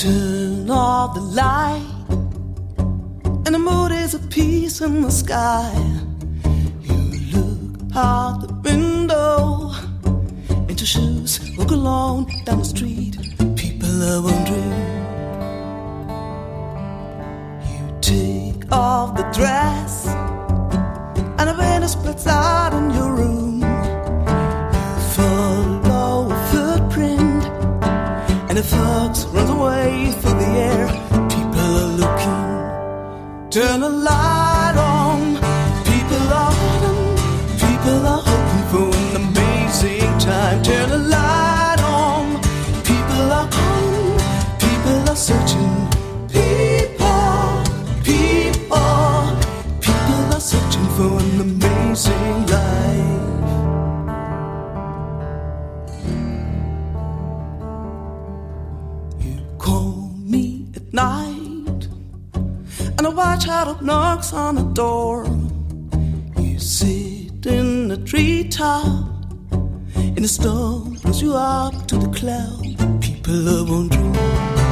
turn off the light, and the mood is at peace in the sky. You look out the window, into shoes, walk alone down the street. People are wondering. You take off the dress, and a window splits out in your room. You follow a footprint, and the fox runs away through the air. People are looking. Turn a light on. People are hoping. People are hoping for an amazing time. Turn a light on. People are calling. People are searching. People are searching for an amazing life. You call me at night, and a white shadow knocks on the door. You sit in the treetop, and the storm blows you up to the cloud. People are wondering.